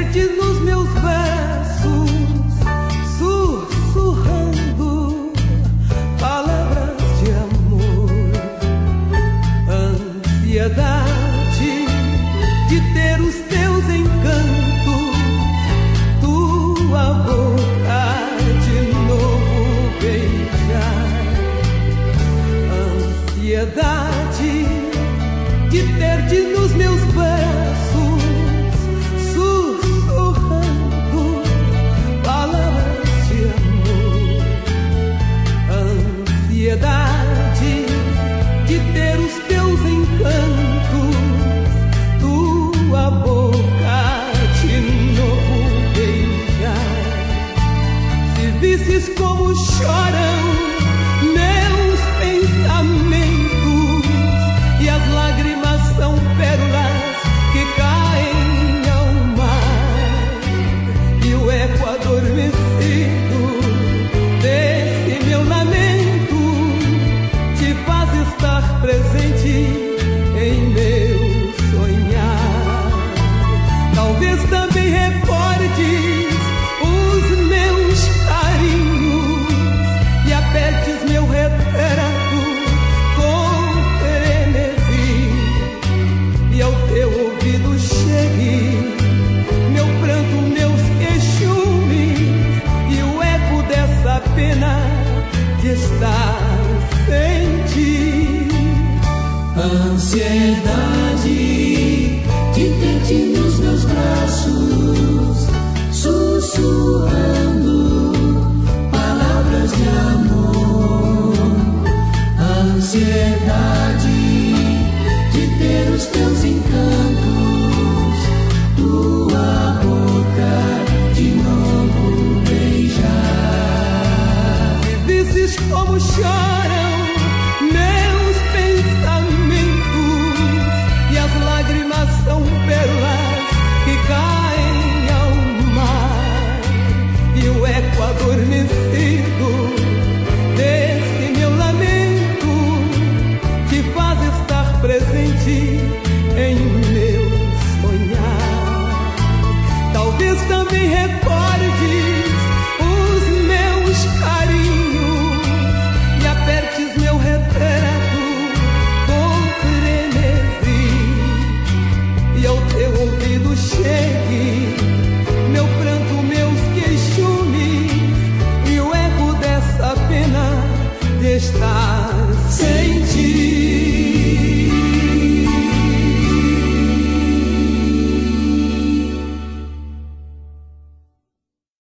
ter-te nos meus versos, sussurrando palavras de amor, ansiedade de ter os teus encantos, tua boca de novo beijar, ansiedade de ter-te nos meus versos, sussurrando palavras de amor, ansiedade de ter os teus encantos, tua boca de novo beijar. Se visses como choram meus pensamentos e as lágrimas são pérolas que caem ao mar, e o eco adormecido desse meu lamento te faz estar presente em meu sonhar. Talvez também recordes os meus carinhos e apertes meu retrato com frenesi, e ao teu ouvido chegue meu pranto, meus queixumes e o eco dessa pena de estar sem ti. Ansiedade de ter-te nos meus braços, sussurrando palavras de amor, ansiedade de ter os teus encantos, tua boca de novo beijar. Se visses como choram meus pensamentos e as lágrimas são pérolas que caem ao mar, e o eco adormecido desse meu lamento te faz estar presente em meu sonhar. Talvez também recordes